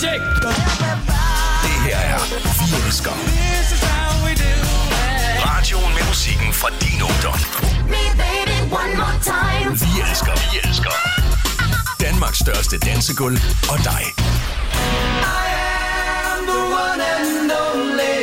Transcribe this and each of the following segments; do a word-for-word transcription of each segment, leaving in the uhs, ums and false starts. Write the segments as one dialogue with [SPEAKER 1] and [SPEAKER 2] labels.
[SPEAKER 1] check. Det her er Vi Elsker. Radioen med musikken fra din ungdom. Vi elsker, vi elsker. Danmarks største dansegulv og dig. I am the one and only.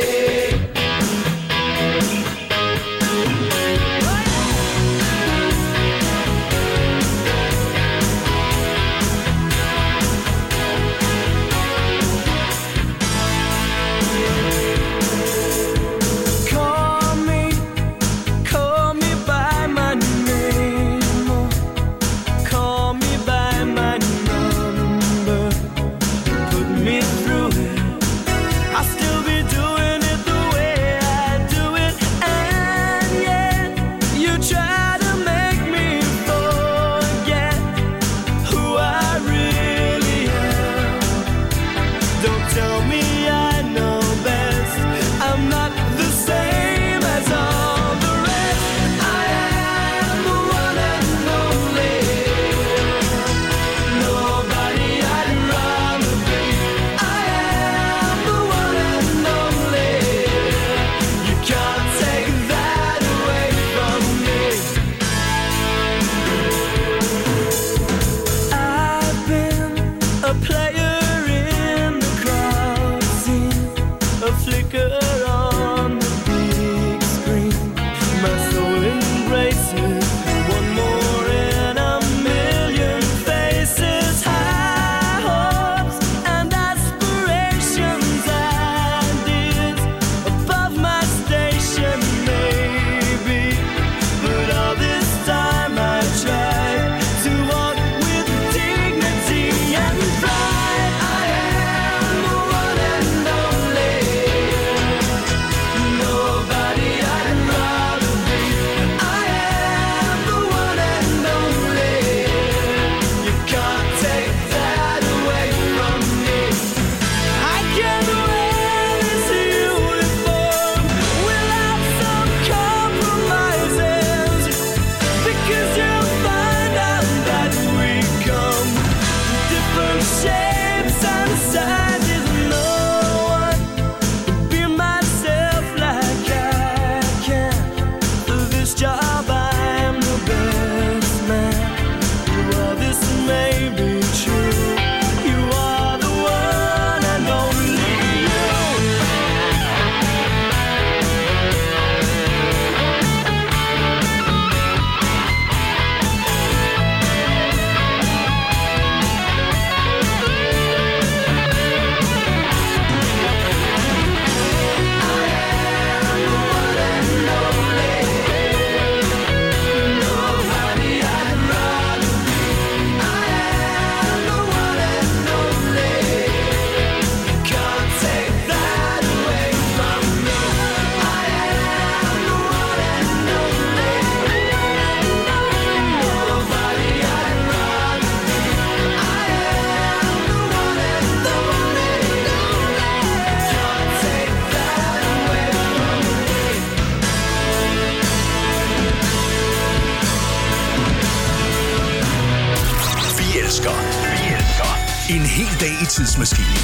[SPEAKER 2] En hel dag i tidsmaskinen.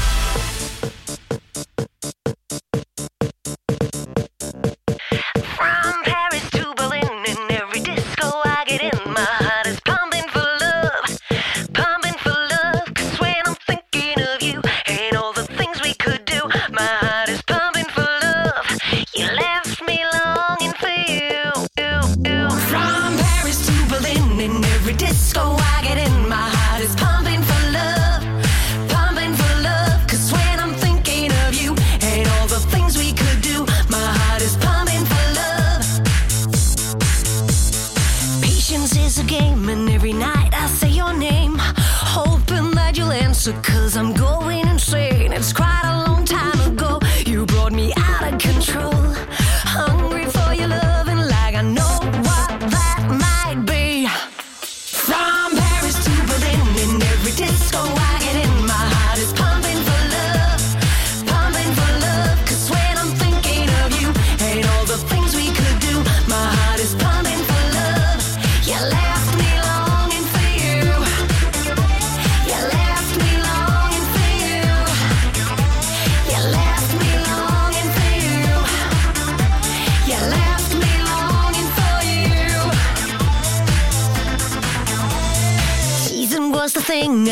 [SPEAKER 3] Cause I'm going insane. It's quite a long time ago. You brought me out of control. Hungry for your love and like I know what that might be. From Paris to Berlin, in every disco I get in, my heart is pumping for love, pumping for love. Cause when I'm thinking of you and all the things we could do, my heart is pumping for love. You left me longing for you. You left me longing for you.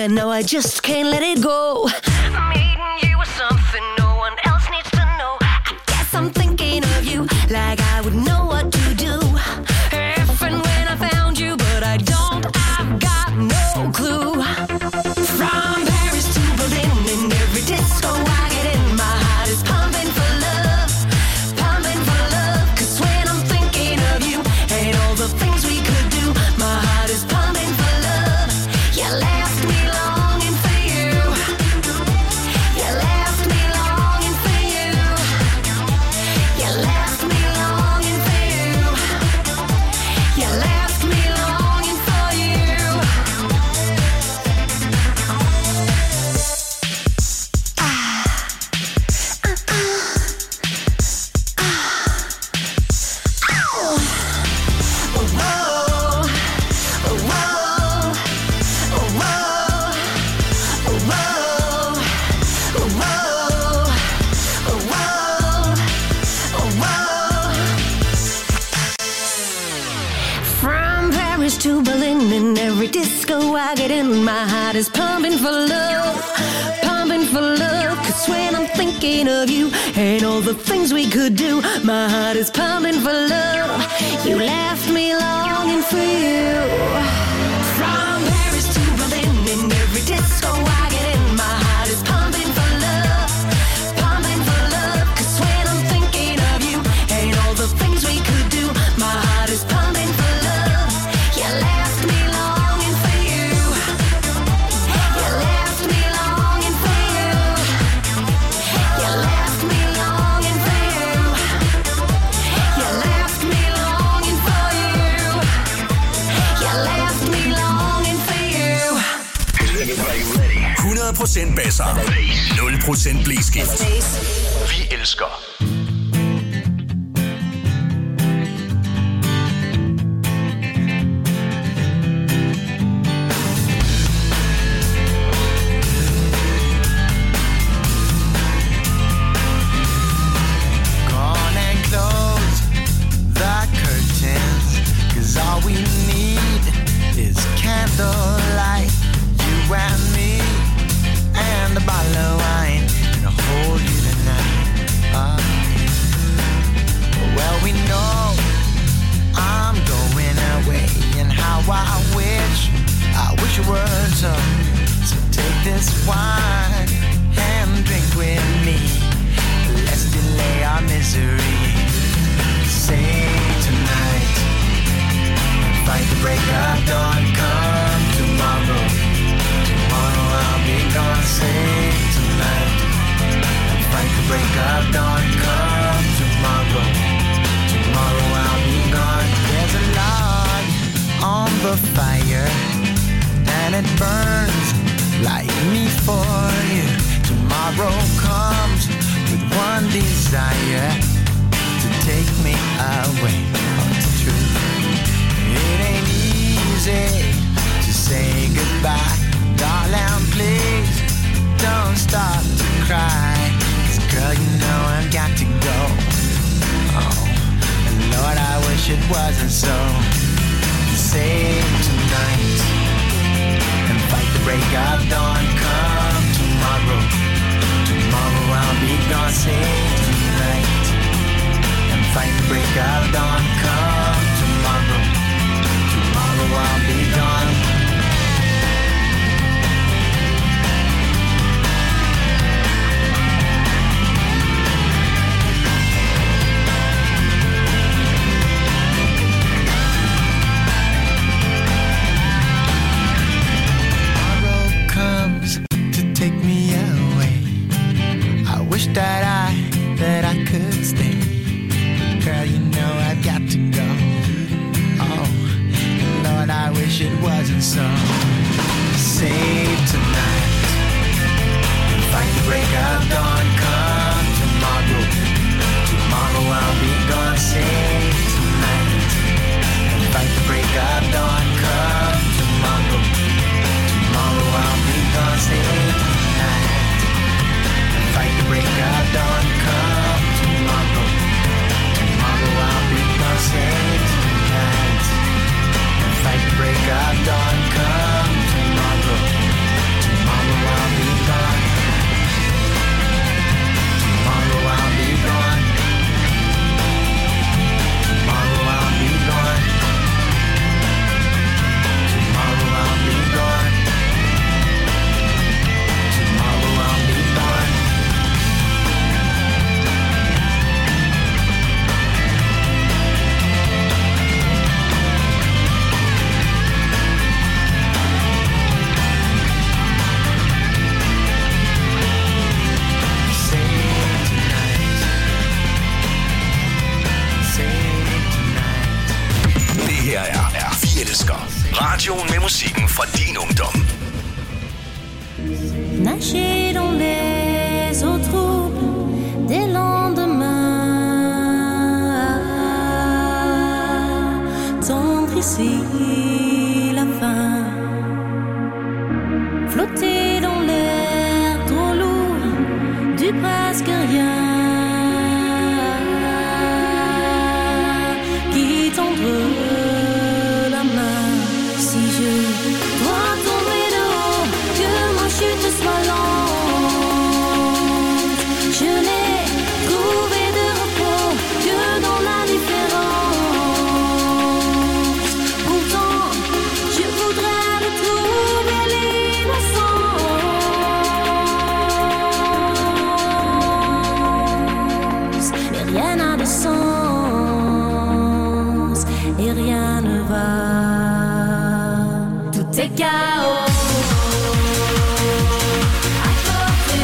[SPEAKER 3] and now I just can't let it go. Meeting you was something no one else needs to know. I guess I'm thinking of you like I would know what to do if and when I found you, but I don't, I've got no clue. From Paris to Berlin, in every disco I get in, my heart is pumping for love, pumping for love. Cause when I'm thinking of you and all the things we could do, my heart is pumping for love. You left me longing for you. You left me longing for you. You left me longing for you. You left me longing for you. Ah, uh, uh, ah, oh. Oh, whoa, oh, whoa, oh, whoa, oh, whoa, oh, whoa, oh, whoa, oh, whoa. From Paris to Berlin, in every disco I get in, my heart is pumping for love, pumping for love. Cause when I'm thinking of you and all the things we could do, my heart is pumping for love. You left me longing for you. From Paris to Berlin, in every disco I get in, my heart is pumping for love, pumping for love. Cause when I'm thinking of you and all the things we could do, my heart is pumping for love. You left me longing for you. You left me longing for you. You left me longing for you. You left me longing for you. You left me longing for you.
[SPEAKER 2] hundrede procent basser. nul procent blæskift. Vi elsker.
[SPEAKER 4] Gone and close the curtains, cause all we need is candlelight. You and me and a bottle of wine, and I'll hold you tonight. Uh, well, we know I'm going away, and how I wish, I wish it were so. So take this wine and drink with me. Let's delay our misery. Say tonight, fight the break of dawn. Come tomorrow, tomorrow I'll be gone. Say tonight, fight the break of dawn. Come tomorrow, tomorrow I'll be gone. There's a log on the fire, and it burns like me for you. Tomorrow comes with one desire, to take me away. Oh, it's true. It ain't easy to say goodbye. Darling, please don't stop to cry. 'Cause girl, you know I've got to go. Oh, and Lord, I wish it wasn't so. Save tonight and fight the break of dawn. Come tomorrow, tomorrow I'll be gone. Save tonight and fight the break of dawn. Come tomorrow, tomorrow I'll be gone. Take me away. I wish that I, that I could stay. Girl, you know I've got to go. Oh, Lord, I wish it wasn't so. Save tonight and fight the break of dawn. Come tomorrow, tomorrow I'll be gone. Save tonight and fight the break of dawn. Come tomorrow, tomorrow I'll be gone. Save fight the break of dawn. Come tomorrow, tomorrow I'll be gone. Save tonight and fight the break of dawn. Come tomorrow,
[SPEAKER 3] nager dans les eaux troubles des lendemains, tendre ici la fin, flotter dans l'air trop lourd du presque rien, qui tendre la main. Si je dois tomber de haut, que ma chute soit lente, je n'ai trouvé de repos que dans la différence. Pourtant, je voudrais retrouver l'innocence. Mais rien n'a de sens et rien ne va. Tout est chaos. À côté,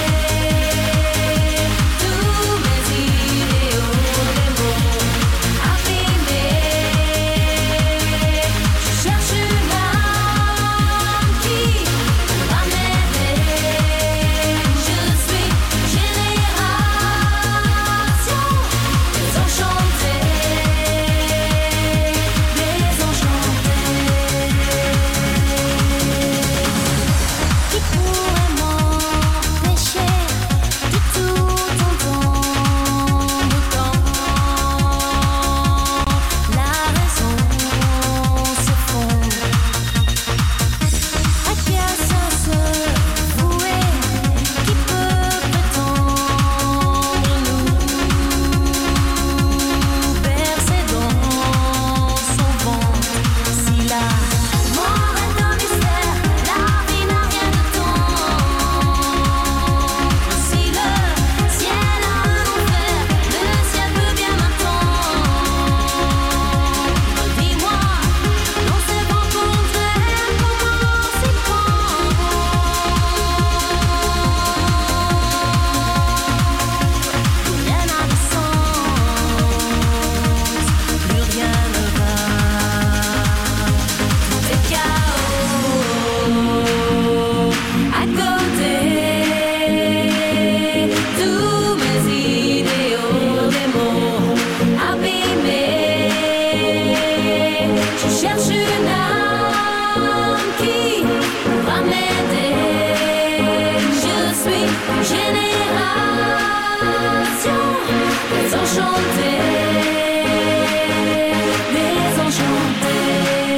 [SPEAKER 3] tous mes idéaux, des mots abîmés. Je cherche une âme qui va m'aider. Je suis génération désenchantée, désenchantée. Qui pourrait m'empêcher de tout entendre quand la raison se fonde? À qui à ça se vouer? Qui peut prétendre nous bercer dans son ventre? Si la mort est un mystère, la vie n'a rien de tendre. Si le ciel a un enfer, le ciel peut bien m'attendre. Dis-moi, dans ces vents contraires, comment s'y prendre? Plus rien n'a de sens, plus rien ne va. Tout est chaos. À côté, tous mes idéaux, des mots abîmés. Je cherche une âme qui va m'aider. Je suis génération désenchantée, désenchantée.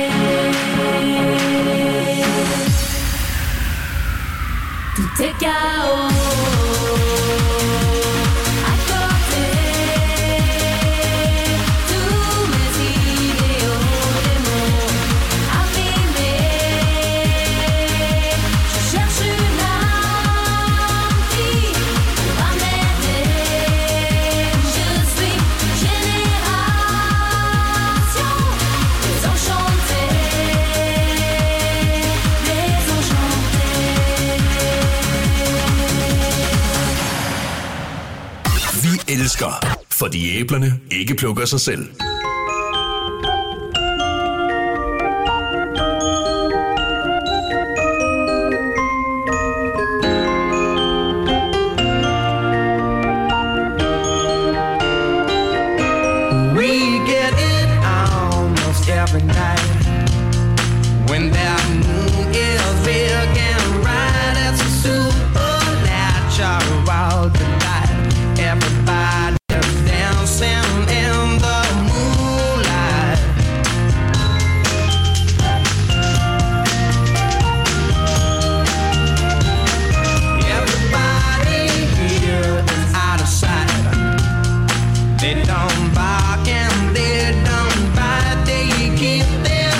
[SPEAKER 3] Tout est chaos. À côté, tous mes idéaux, des mots abîmés. Je cherche une âme qui va m'aider. Je suis génération désenchantée, désenchantée.
[SPEAKER 1] Vi elsker, fordi æblerne ikke plukker sig selv.
[SPEAKER 4] We get it almost every night when that moon is big and bright. It's a supernatural delight. Everybody's dancing in the moonlight. Everybody here is out of sight. They don't bark and they don't bite. They keep their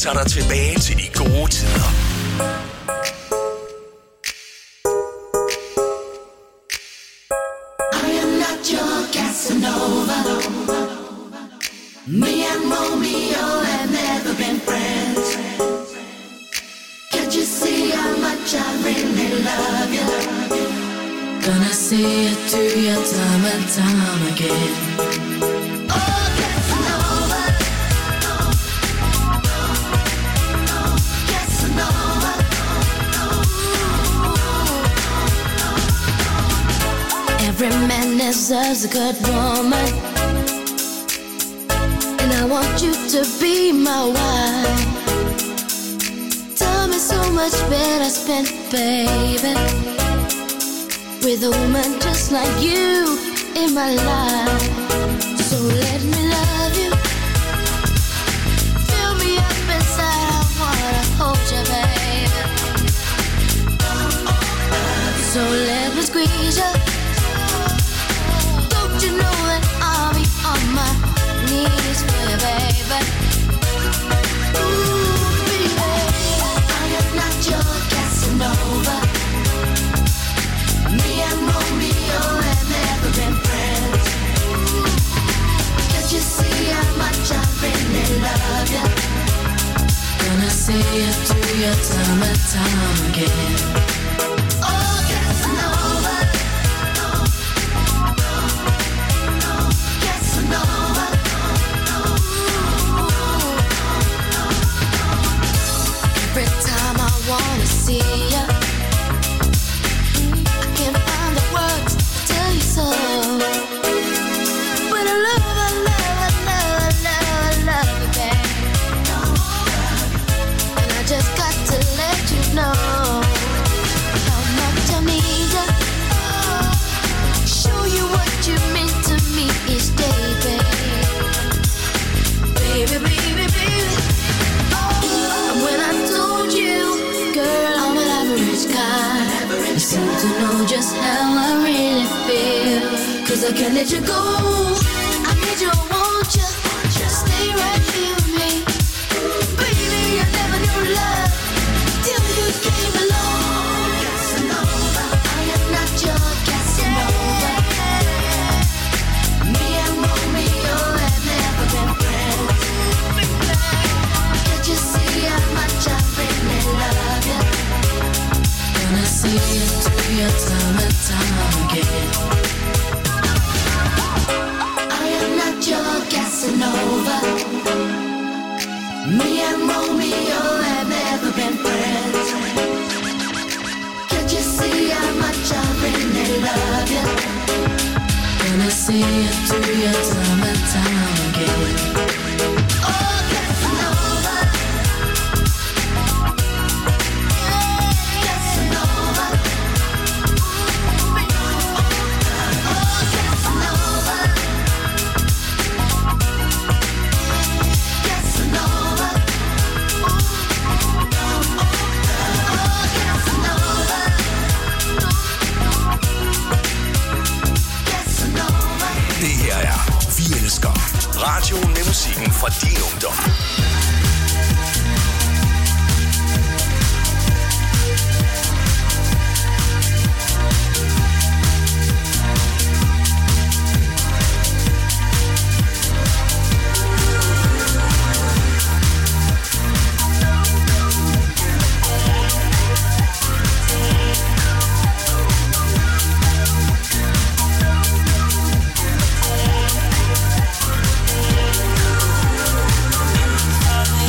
[SPEAKER 1] tager dig tilbage til de gode tider.
[SPEAKER 5] I am not your Casanova. Me and Romeo have never been friends. Can't you see how much I really love you?
[SPEAKER 6] Gonna see it through your time and time again.
[SPEAKER 5] Oh, Casanova. Casanova.
[SPEAKER 3] Every man deserves a good woman, and I want you to be my wife. Time is so much better spent, baby, with a woman just like you in my life. So let me love you, fill me up inside, I wanna hold you, baby. So let me squeeze you. Don't you know that I'll be on my knees for you, baby?
[SPEAKER 5] Ooh, baby, I am not your Casanova. Me and Romeo have never been friends. Can't you see how much I really love you?
[SPEAKER 6] Gonna see it through your time and time again.
[SPEAKER 5] Oh, Casanova. Casanova.
[SPEAKER 3] Every time I wanna see you, I can't find the words to tell you so. But I love, I love, I love, I love, I love you, babe. And I just got to let you know how much I need you. Show you what you mean to me each day, babe. Baby, baby, baby. And when I told you, girl, I'm an average guy, you seem to know just how I really feel. Cause I can't let you go, I need you, I want you, stay right here with me. Baby, I never knew love till you came along.
[SPEAKER 5] Casanova, I am not your Casanova. Me and Romeo have never been friends. Can't you see how much I really love you?
[SPEAKER 6] Gonna see it through your time and time again.
[SPEAKER 5] I am not your Casanova. Me and Romeo have never been friends. Can't you see how much I really love you?
[SPEAKER 6] Gonna see it through your time and time again.
[SPEAKER 5] Oh, Casanova. Casanova. Oh, Casanova. Casanova. Oh, Casanova. Casanova.
[SPEAKER 1] Det her er Vi Elsker. Radioen med musikken fra din ungdom.
[SPEAKER 5] Casanova.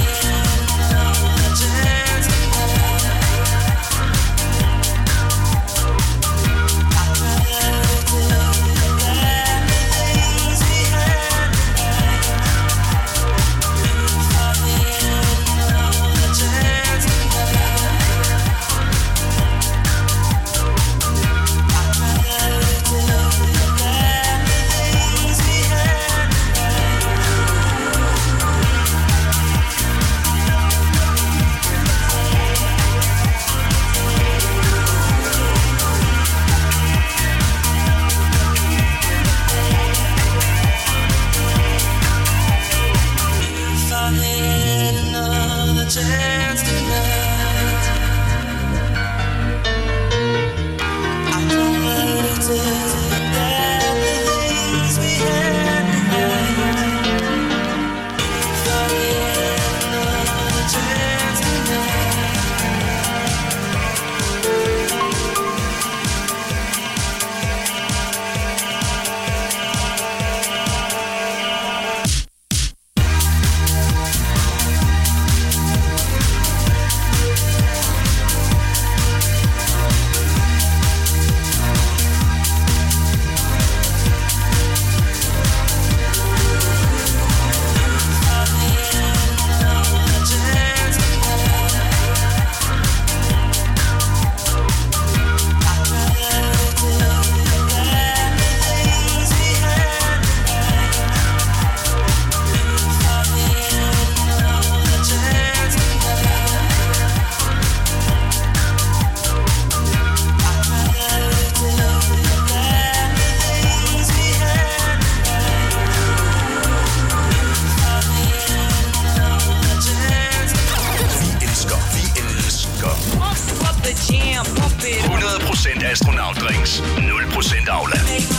[SPEAKER 2] firs. nul procent Aula.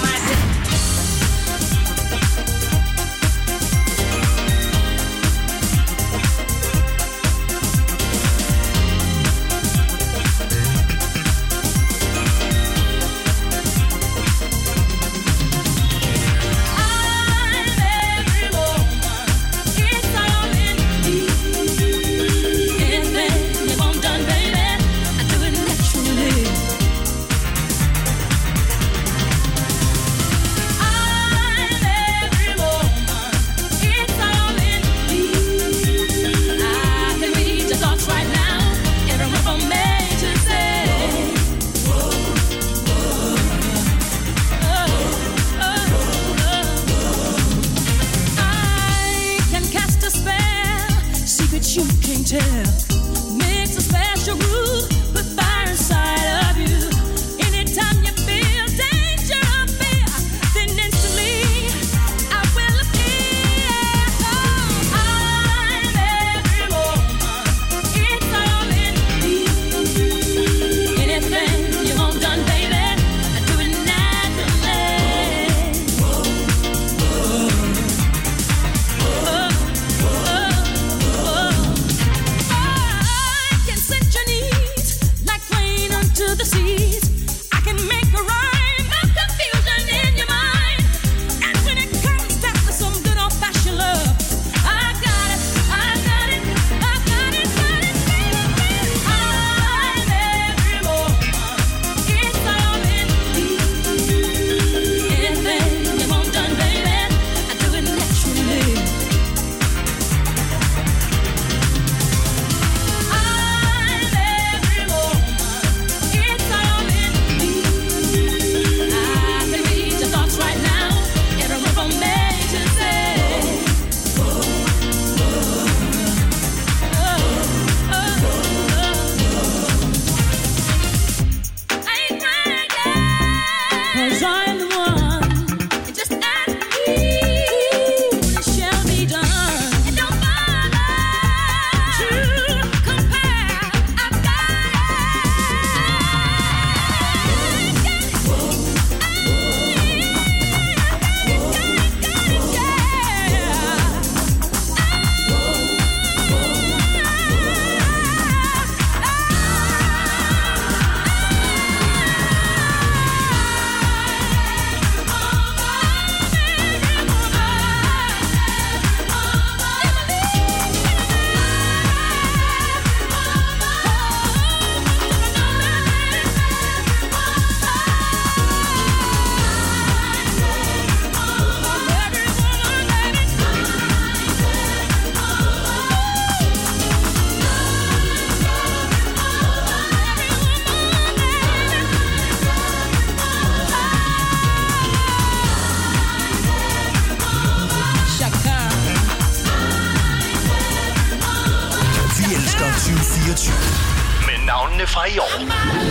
[SPEAKER 1] fra i år.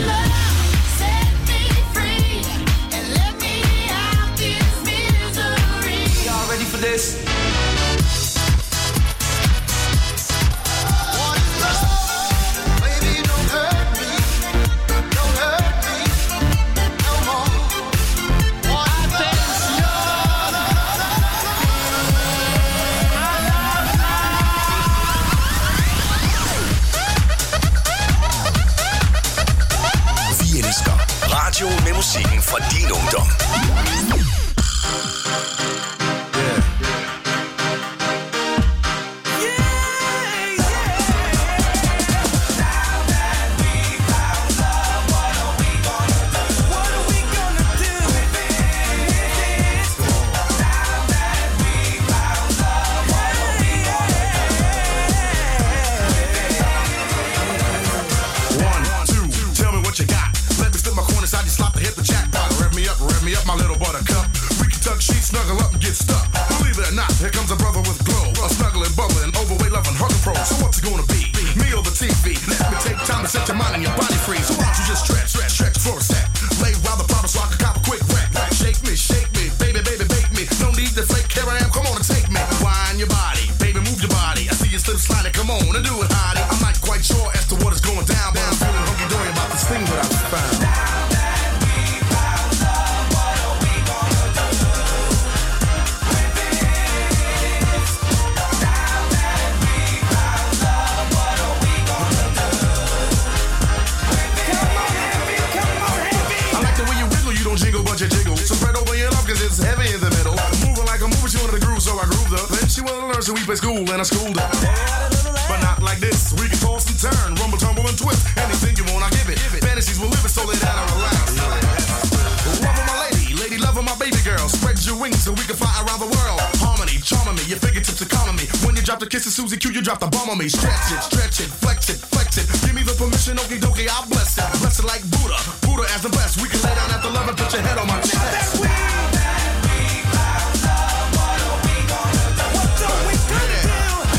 [SPEAKER 4] Y'all ready for this?
[SPEAKER 7] wiggle, but you jiggle. So spread over your love, cause it's heavy in the middle. Moving like a movie, she wanted to groove, so I grooved her. Then she wanted to learn, so we play school, and I schooled her. But not like this, we can toss and turn, rumble, tumble, and twist. Anything you want, I give it. Fantasies will live it, so lay down and relax. Loving my lady, lady loving my baby girl. Spread your wings so we can fly around the world. Harmony, charming me, your fingertips are calming me. When you drop the kiss of Susie Q, you drop the bomb on me. Stretch it, stretch it, flex it, flex it. Give me the permission, okie dokie, I'll bless it. Bless it like Buddha, Buddha as the best. We can lay down at the love and put your head on my chest. That we, that we found love, what are we gonna do? What are we gonna do?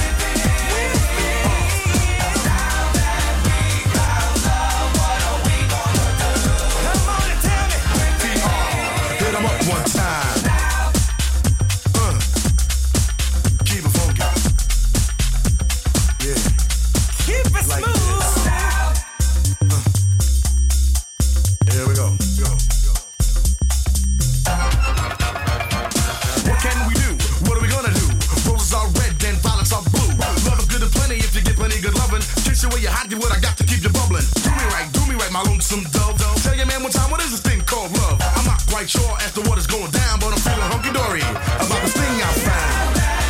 [SPEAKER 7] One time. Uh. Keep it funky. Yeah. Keep it like smooth. Uh. Here we go. Go. Go. What can we do? What are we gonna do? Roses are red and violets are blue. Love is good and plenty if you get plenty good loving. Kiss you where you're hot, get what I got to keep you bubbling. Do me right, do me right, my lonesome dove. Tell your man one time, what is this thing called love? I'm not quite sure as to what is going down, but I'm feeling hunky-dory about this thing I found.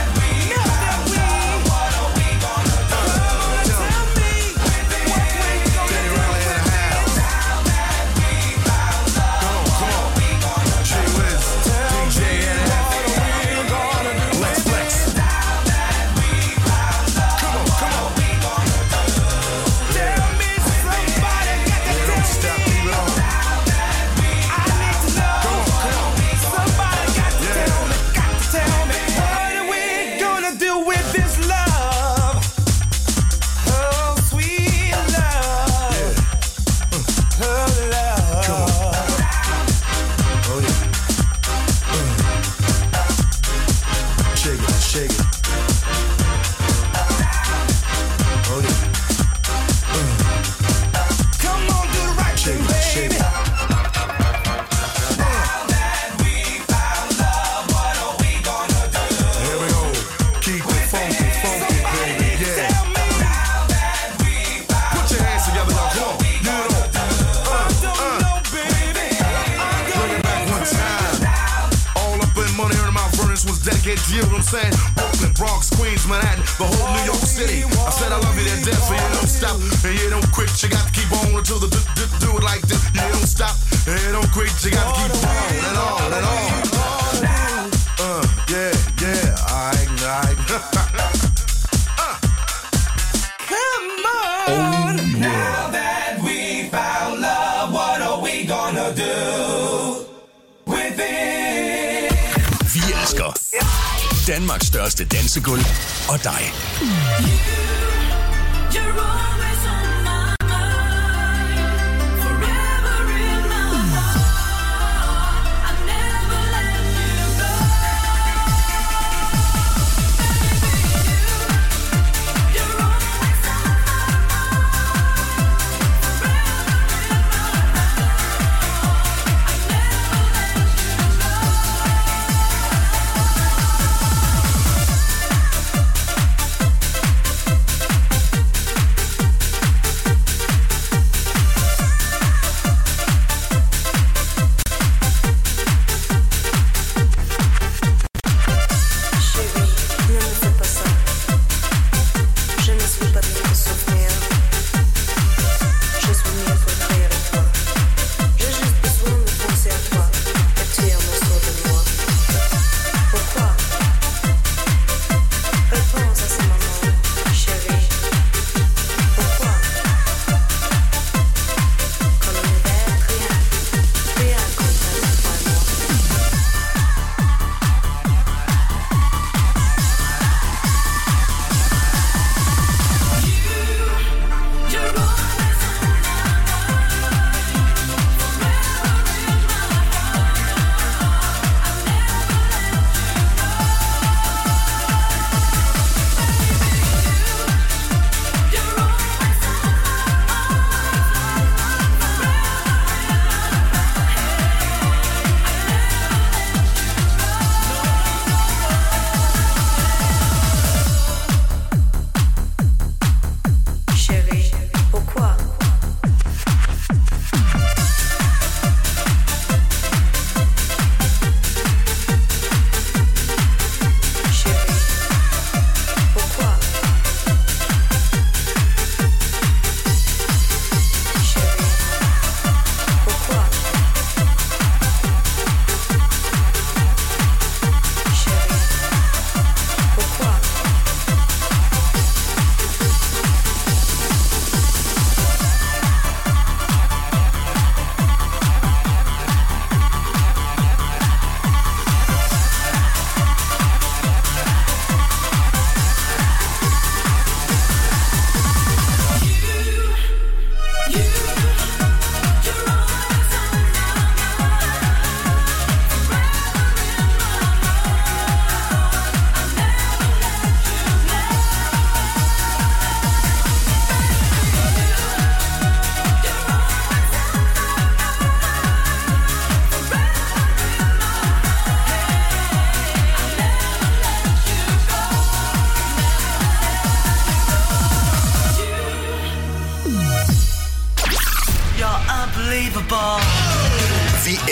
[SPEAKER 7] You know what I'm saying? Brooklyn, Bronx, Queens, Manhattan, the whole New York City. I said I love you to death, so you don't stop and you don't quit. You got to keep on until the do, do, do it like this. You don't stop and you don't quit. You got to keep on and on and on. Uh, yeah, yeah, alright, alright. uh. Come on. Oh, yeah. Now that we found love, what are we gonna do with it?
[SPEAKER 1] Vi elsker Danmarks største dansegulv og dig.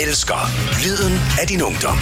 [SPEAKER 1] elsker lyden af din ungdom.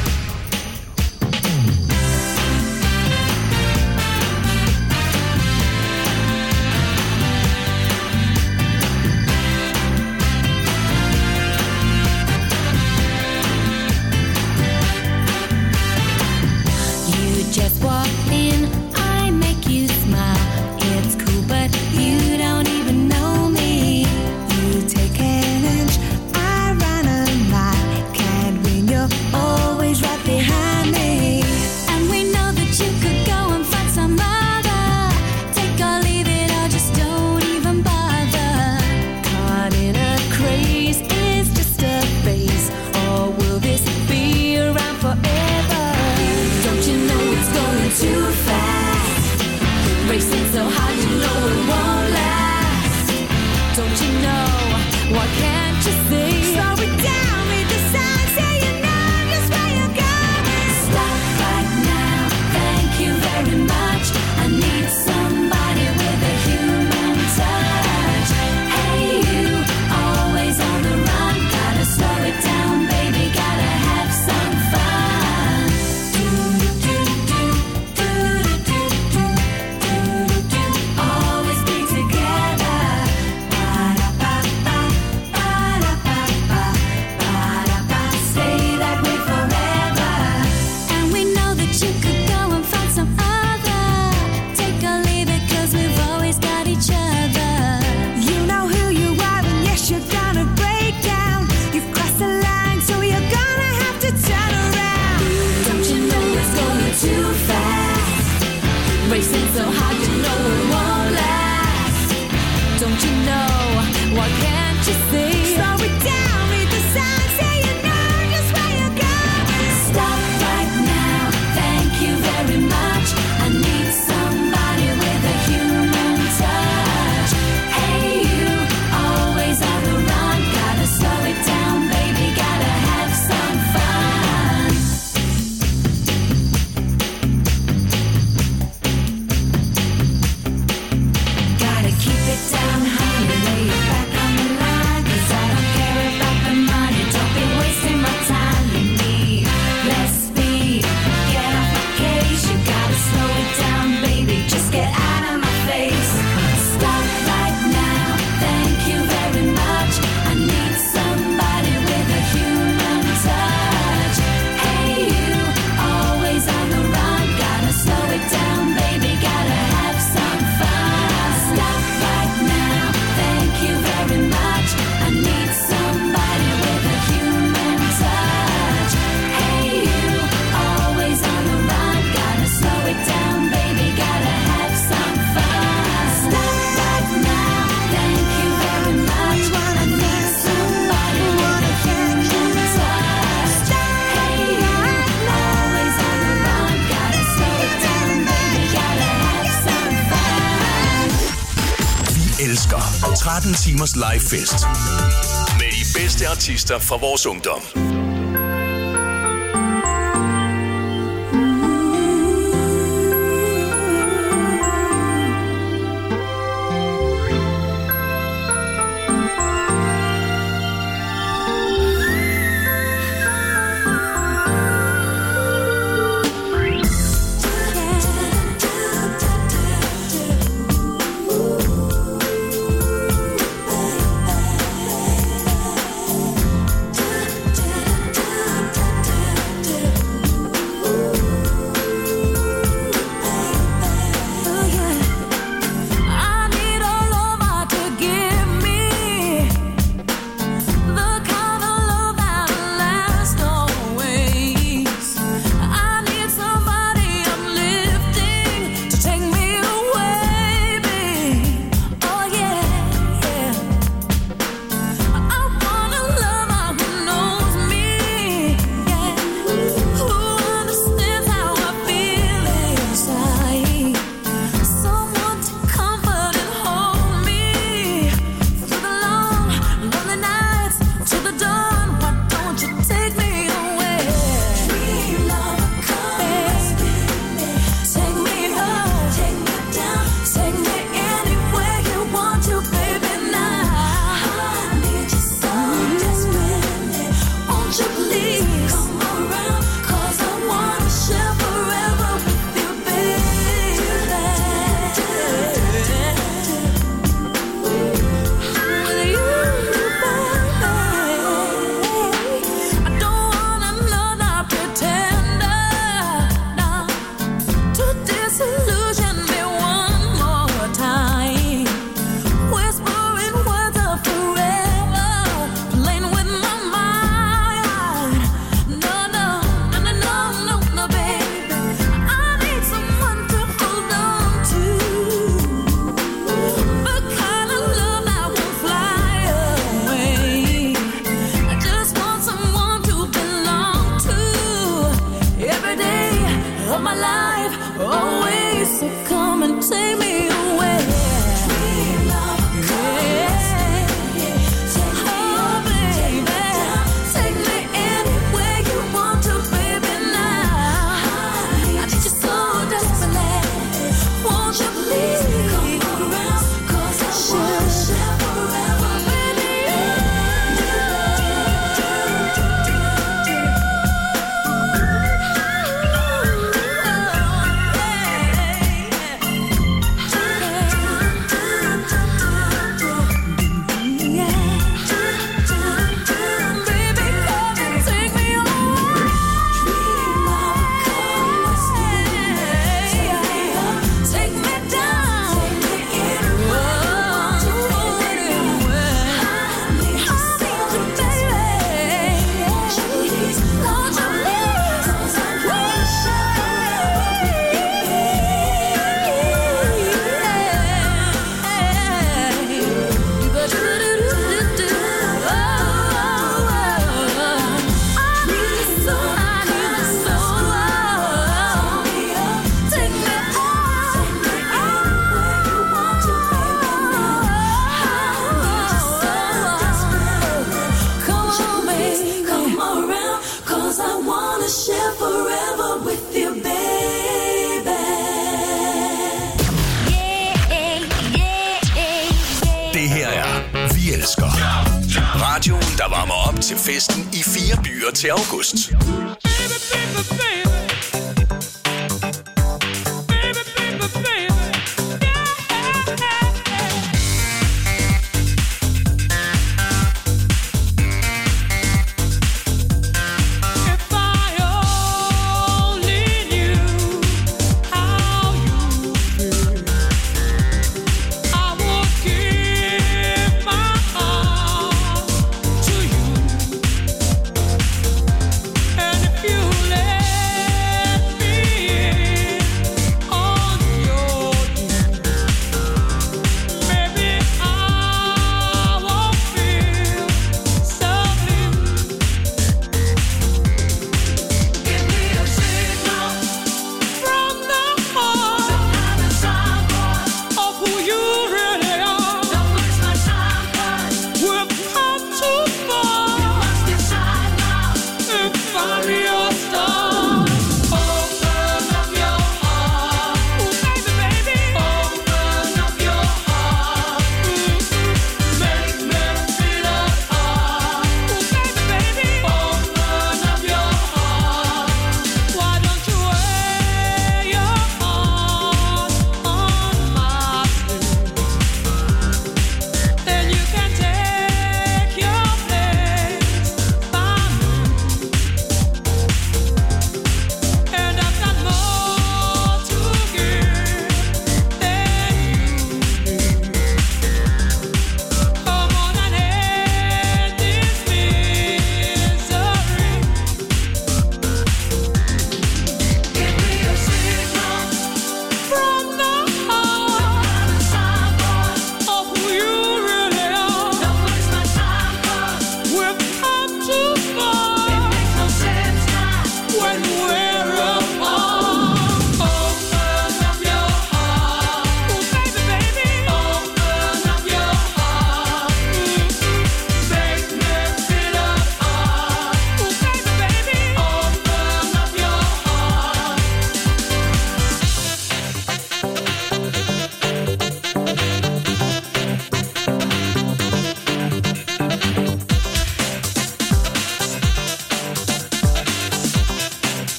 [SPEAKER 3] Just walk in, I make you smile. It's cool, but you don't even know me. You take an inch, I run a mile. Can't win, you're always right behind me. And we know that you could go and find some other. Take or leave it, or just don't even bother. Caught in a craze, is just a phase. Or will this be around forever? Don't you know it's going too fast? Racing so hard, you know it won't last. Don't you know? Why can't you see? Slow it down, read the signs, say you know just where you're going. Stop right now, thank you very much. I need somebody with a human touch. Hey you, always on the run. Gotta slow it down, baby, gotta have some fun. Always be together. Ba-da-ba-ba, ba-da-ba-ba, ba-da-ba. Stay that way forever. And we know that you could go and find some other. Take or leave it, 'cause we've always got each other. You know who you are, and yes, you're gonna break down. You've crossed the line, so you're gonna have to turn around. Don't you know it's going too fast? Racing so hard, you know it won't last. Don't you know? Why can't you see? Slow it down, read the signs, say you know just where you're going. Stop right now, thank you very much. I need somebody with a human touch. Hey you, always on the run. Gotta slow it down, baby, gotta have some fun. Gotta keep it down, honey, lay it back on the line. 'Cause I don't care about the money, don't be wasting my time. You need less speed, get off my case. You gotta slow it down, baby, just get out of my face. Stop right now, thank you very much. I need somebody with a human touch. Hey you, always on the run. Gotta slow it down, baby, gotta have some fun. Stop right now, thank you very much. I need somebody with a human touch. Hey you, always on the run. Gotta slow it down, baby, gotta have some fun. Stop right now, thank you very much. I need somebody with a human touch. Hey you, always on the run. Gotta slow it down, baby, gotta have some fun.
[SPEAKER 1] Vi elsker tretten timers live fest med de bedste artister fra vores ungdom.
[SPEAKER 3] Yeah.
[SPEAKER 6] life. Always, so come and take me away. Dream love, yeah. Oh, baby, take me anywhere you want to, baby, now. I need you so desperately. Won't you please come around? 'Cause I wanna share forever with you.
[SPEAKER 1] Radioen, der varmer op til festen i fire byer til august.
[SPEAKER 8] Baby, baby, baby. Baby, baby, baby.
[SPEAKER 6] You let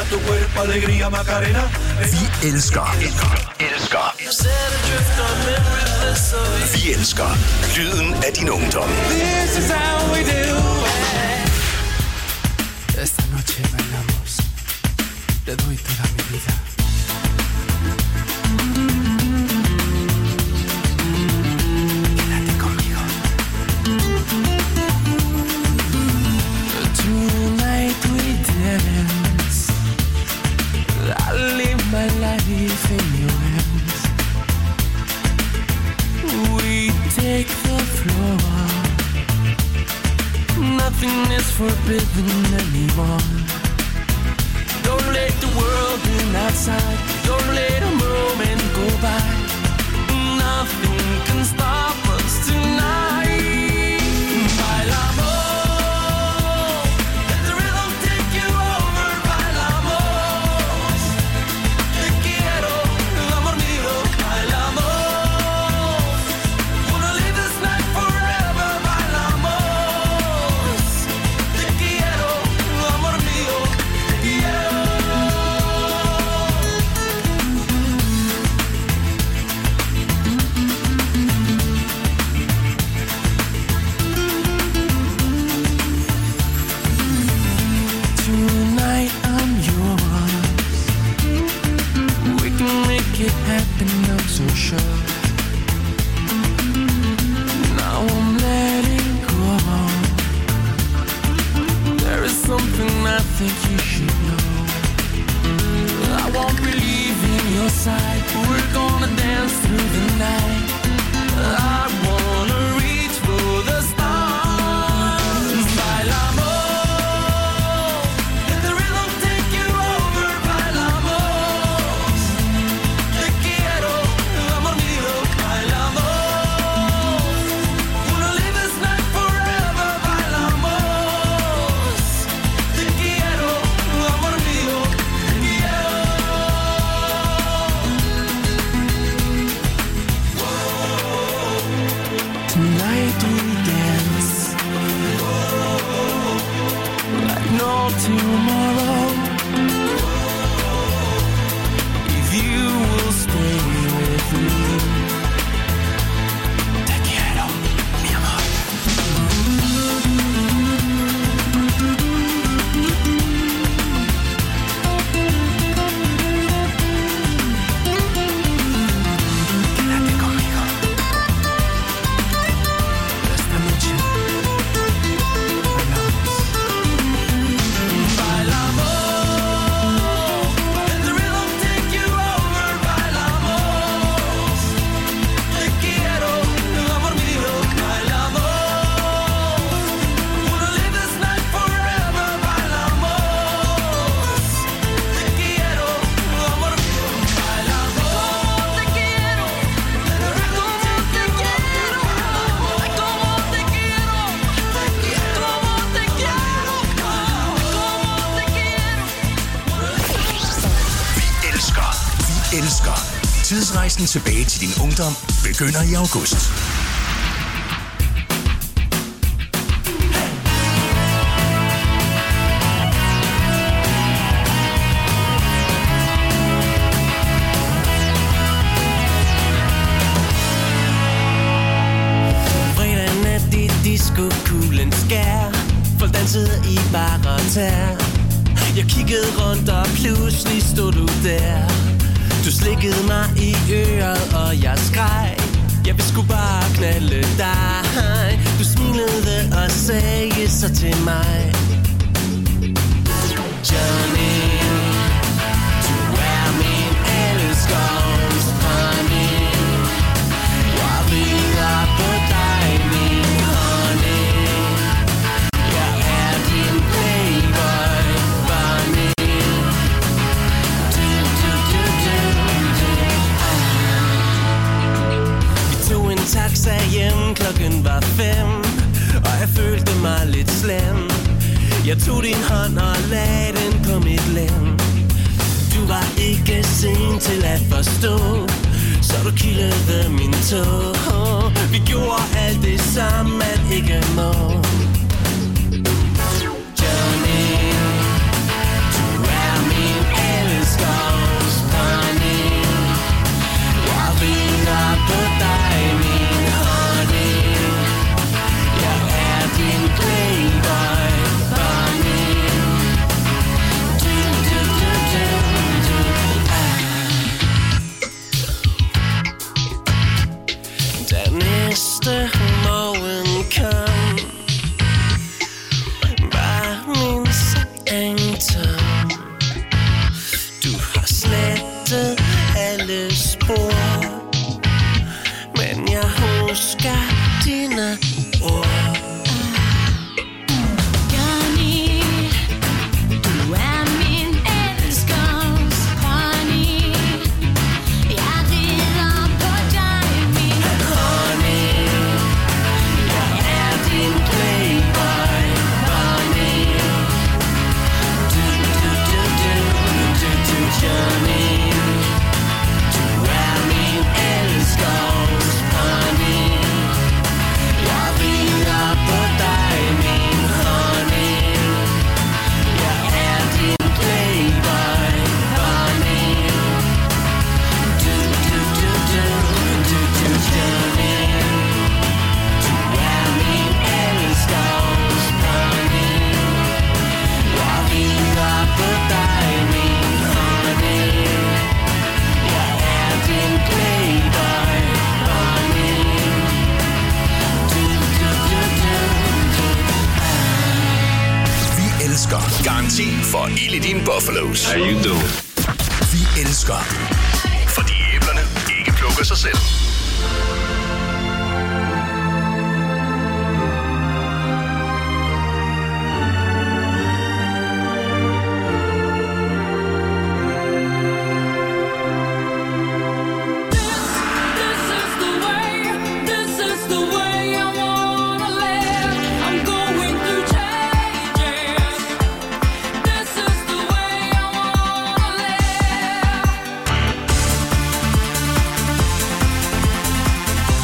[SPEAKER 9] tu cuerpo, alegría, Macarena.
[SPEAKER 1] Vi elsker. Elsker. Vi elsker lyden af din ungdom.
[SPEAKER 9] This is how we do it.
[SPEAKER 10] Esta noche bailamos. Te doy toda mi vida. Quédate conmigo. Tonight we dance. I live my life in your hands. We take the floor. Nothing is forbidden anymore. Don't let the world in outside. Don't let a moment go by. Nothing can stop us tonight. Bailamos. Let the rhythm take you over. Bailamos. Te quiero, amor mío. Bailamos. Wanna live this night forever. Bailamos. Te quiero, amor mío. Te quiero. Tonight I'm yours. We can make it happen, I'm so sure. Now I'm letting go. There is something I think you should know. I won't be leaving your side. We're gonna dance through the night. I wanna reach for the stars. Bailamos. Let the rhythm take you over. Bailamos. Te quiero, amor mío. Bailamos. Wanna live this night forever. Bailamos. Te quiero, amor mío. Te quiero. Tonight we dance like no tomorrow. If you will stay with me. Te quiero, mi amor. Quédate conmigo. Esta noche bailamos. Bailamos. Let the rhythm take you over. Bailamos. Te quiero, amor mío. Bailamos. Wanna live this night forever. Bailamos. Te quiero, amor mío. Bailamos. Te quiero. Let the rhythm take you over. Bailamos. Como te quiero. Como te quiero. Como te quiero.
[SPEAKER 1] Vi elsker. Vi elsker. Tidsrejsen tilbage til din ungdom begynder i august.
[SPEAKER 11] Fredag nat i disco-kuglen skær. Folk dansede i bar og tær. Jeg kiggede rundt og pludselig stod du der. Du slikkede mig i øret og jeg skreg. Jeg vil sgu bare knalde dig. Du smilede og sagde så til mig: Johnny, du er min elskovspony. Jeg rider på dig, min honey. Jeg er din playboy bunny. Du, du, du, du, du. Vi tog en taxa hjem, klokken var fem, og jeg følte mig lidt slem. Jeg tog din hånd og lagde den på mit lem. Du var ikke sen til at forstå, så du kildede min tog. Vi gjorde alt det samme, man ikke må. Johnny, du er min dine ord.
[SPEAKER 3] Johnny, du er min elskers honey. Jeg rider på dig, min
[SPEAKER 11] honey. Jeg er din playboy bunny. Du, du, du, du, du, du, Johnny. Du er min elskers honey. Jeg rider på dig, min honey. Jeg er din playboy bunny. Du, du, du, du, du, du, Johnny. Du er min elskers honey. Jeg rider på dig, min honey. Jeg er din playboy bunny. Du, du, du, du, du.
[SPEAKER 1] Vi elsker garanti for ild i dine Buffalos. How you doing? Vi elsker, fordi æblerne ikke plukker sig selv.
[SPEAKER 3] This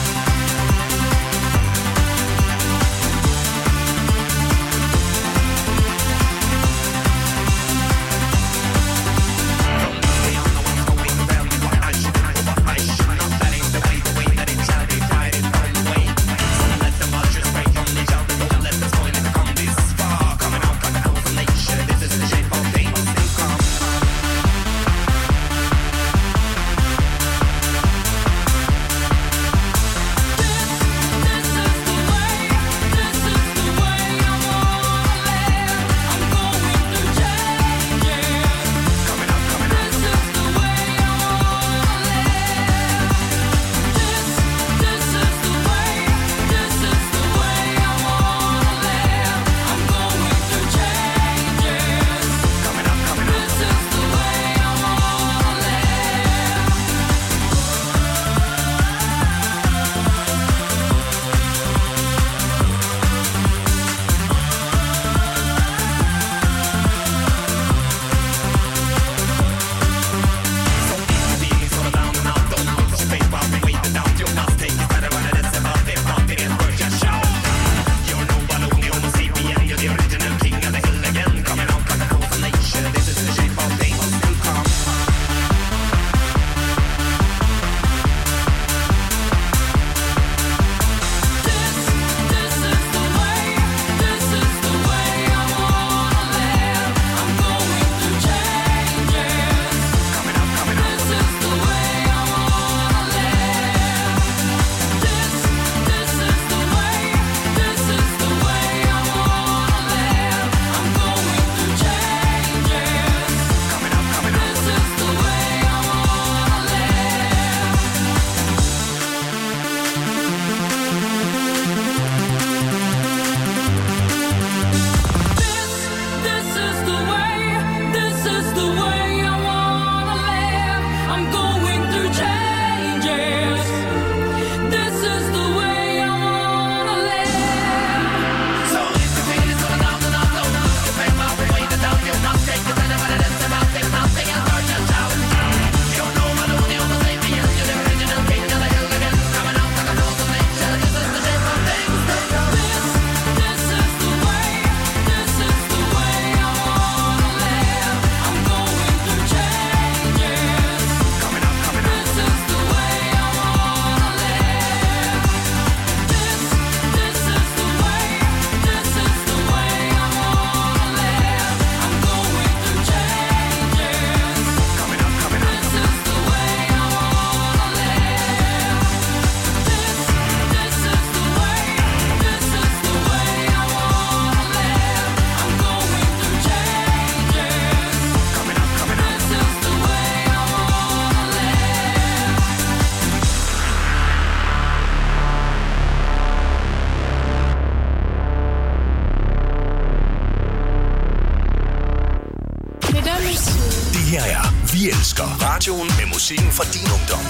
[SPEAKER 1] Vi elsker radioen med musikken fra din ungdom.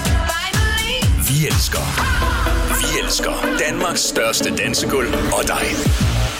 [SPEAKER 1] Vi elsker. Vi elsker Danmarks største dansegulv og dig.